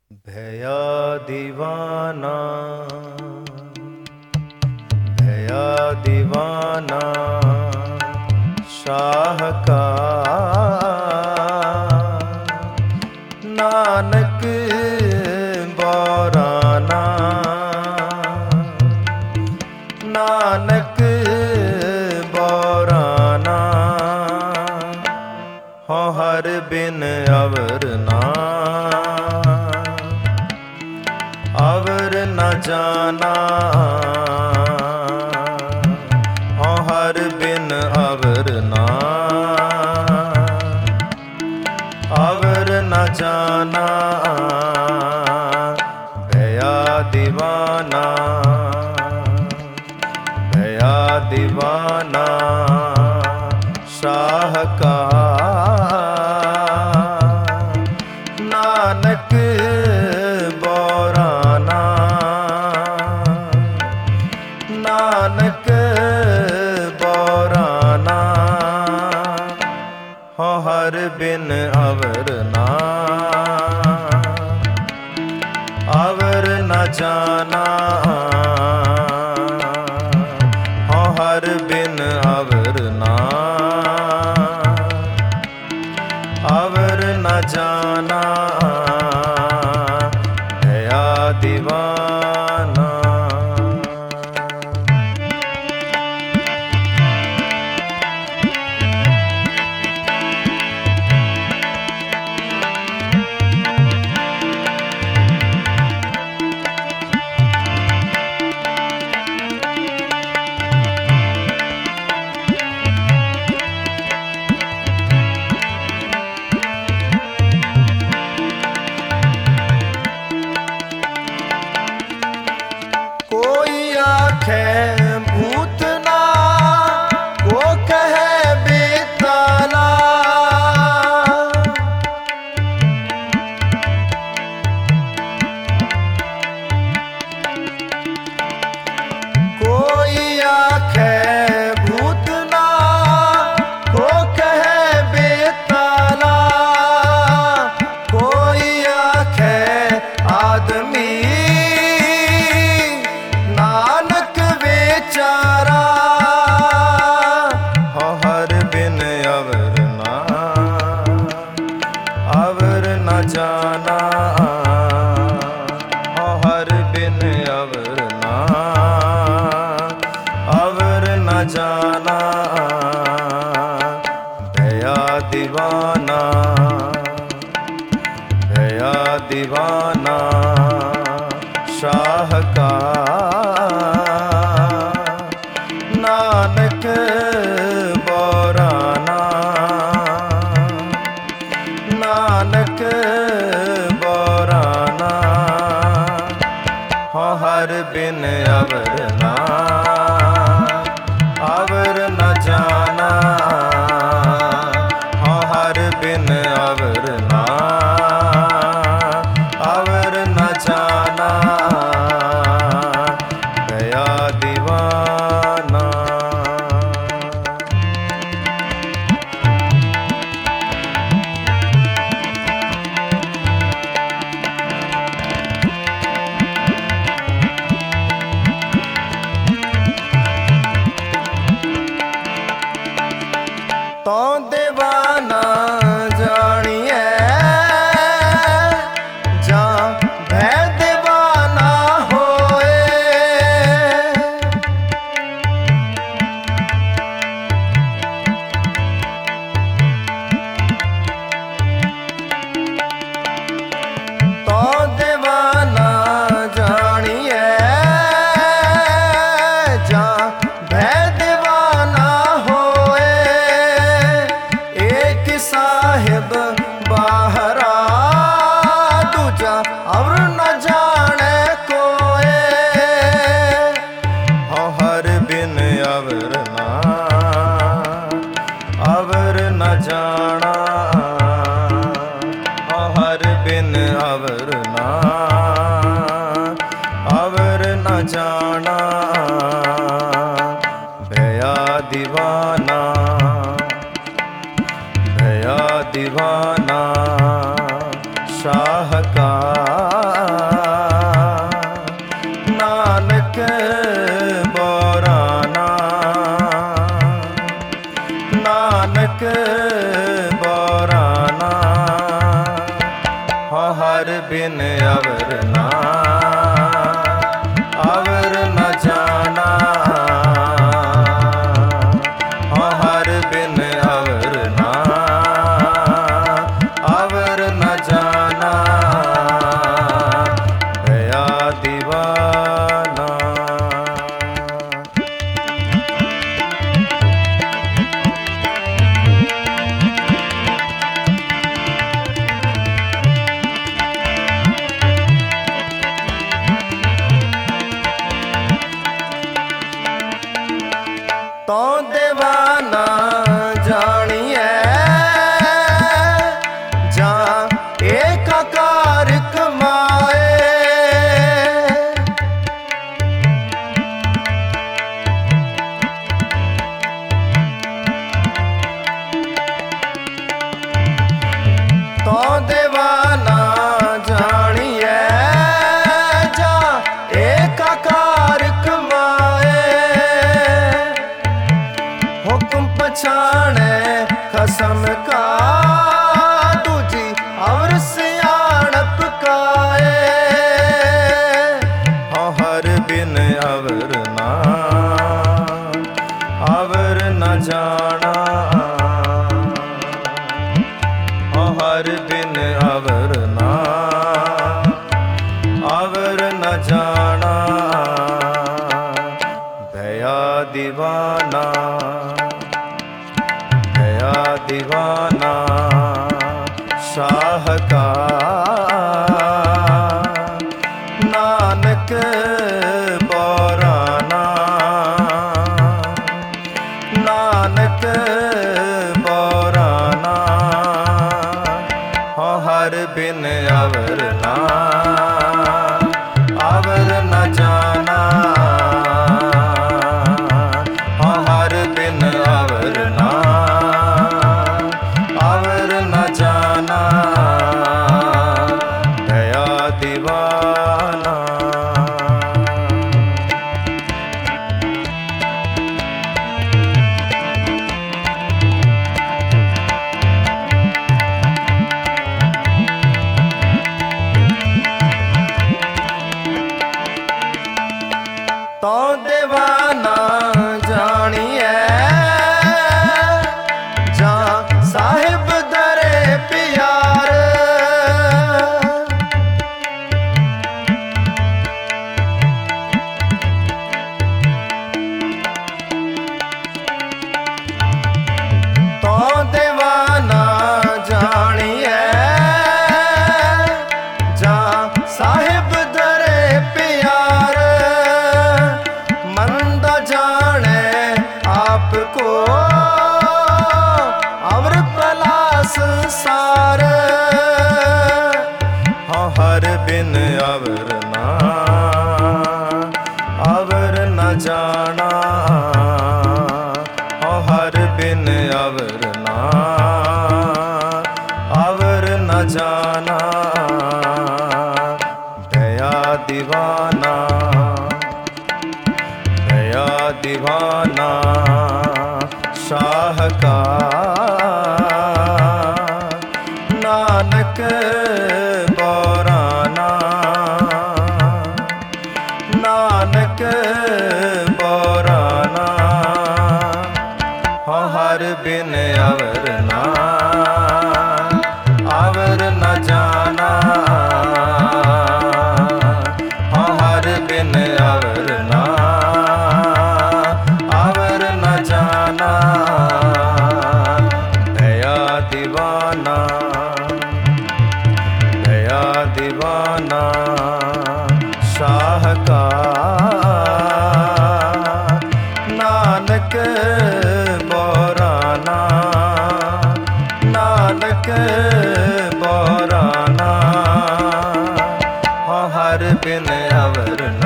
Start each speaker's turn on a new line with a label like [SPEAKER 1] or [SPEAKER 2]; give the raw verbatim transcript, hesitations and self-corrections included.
[SPEAKER 1] भया दीवाना भया दीवाना शाह का नानक बौराना नानक बौराना हो हर बिन अवर ना अवर न जाना हो हर बिन अवर ना अवर न जाना भया दीवाना भया दीवाना शाह का नानक बौराना नानक बौराना हो हर बिन अवर ना अवर न जाना हो हर बिन अवर ना अवर न जाना भया दीवाना। भूत ना को कहे बेताला कोई आखे भूत ना को कहे बेताला कोई आखे आदमी चारा हो हर बिन अवर ना अवर न जाना हो हर बिन अवर ना अवर न जाना भया दीवाना भया दीवाना शाह का नानक बौराना नानक बौराना हो हर बिन अवर ना अवर न जाना हो हर बिन अवर ना अवर न जाना भया दीवाना। तो दीवाना जानिए जा भै दीवाना होए तो दीवाना जानिए जा भै दीवाना होए एक साहिब बाहरा दूजा और न जाने कोए हो हर बिन अवर ना अवर न जाना हो हर बिन अवर ना अवर न जाना भया दीवाना भया दीवाना शाह का ਹਉ ਹਰ ਬਿਨ ਅਵਰ ਨਾ ਅਵਰ ਨ ਜਾਣਾ ਹਉ ਹਰ ਬਿਨ ਅਵਰ ਨਾ ਅਵਰ ਨ ਜਾਣਾ ਭਇਆ ਦੀਵਾਨਾ। ਤਉ ਦੀਵਾਨਾ ਜਾਣੀਐ ਜਾਂ ਏਕਾਕਾਰ ਕਮਾਏ ਤਉ ਦੀਵਾਨਾ ਜਾਣੀਐ ਜਾਂ ਏਕਾਕਾਰ ਕਮਾਏ ਹੁਕਮ ਪਛਾਣੈ ਖਸਮ ਕਾ ਦੂਜੀ ਅਵਰ ਸਿਆਣਪ ਕਾਏ ਹਉ ਹਰ ਬਿਨ ਅਵਰ ਨਾ ਅਵਰ ਨ ਜਾਣਾ ਹਉ ਹਰ ਬਿਨ ਅਵਰ ਨਾ ਅਵਰ ਨ ਜਾਣਾ ਭਇਆ ਦੀਵਾਨਾ ਭਇਆ ਦੀਵਾਨਾ ਸ਼ਾਹਕਾਰ ਨਾਨਕ ਬੋਰਾਨਾ ਨਾਨਕ ਬੋਰਾਨਾ ਹਉ ਹਰ ਬਿਨ ਅਵਰ ਨਾ ਅਵਰ ਨ ਜਾਣਾ ਹਉ ਹਰ ਬਿਨ ਅਵਰ ਨਾ ਅਵਰ ਨ ਜਾਣਾ ਭਇਆ ਦੀਵਾਨਾ। ਤਉ ਦੀਵਾਨਾ ਜਾਣੀਐ ਜਾਂ ਸਾਹਿਬ ਦਰੇ ਪਿਆਰ ਤਉ ਦੀਵਾਨਾ ਜਾਣੀਐ ਜਾਂ ਸਾਹਿਬ ਦਰੇ ਪਿਆਰ ਮਨ ਦਾ ਜਾਣੈ ਆਪ ਕੋ ਅਵਰ ਭਲਾ ਸੰਸਾਰ ਹਉ ਹਰ ਬਿਨ ਅਵਰ ਨਾ ਅਵਰ ਨ ਜਾਣਾ ਹਉ ਹਰ ਬਿਨ ਅਵਰ ਨਾ ਅਵਰ ਨ ਜਾਣਾ ਭਇਆ ਦੀਵਾਨਾ ਭਇਆ ਦੀਵਾਨਾ ਸ਼ਾਹਕਾਰ ਨਾਨਕ ਬੋਰਾਨਾ ਨਾਨਕ ਬੋਰਾਨਾ ਹਉ ਹਰ ਬਿਨ ਅਵਰ ਨਾ ਅਵਰ ਨ ਜਾਣਾ ਹਉ ਹਰ ਬਿਨ ਅਵਰ ਨਾ ਅਵਰ ਨ ਜਾਣਾ ਭਇਆ ਦੀਵਾਨਾ ਭਇਆ ਦੀਵਾਨਾ ਸ਼ਾਹਕਾਰ ਨਾਨਕ ਬੋਰਾਨਾ ਨਾਨਕ ਬੋਰਾਨਾ ਹਉ ਹਰ ਬਿਨ ਅਵਰ ਨਾ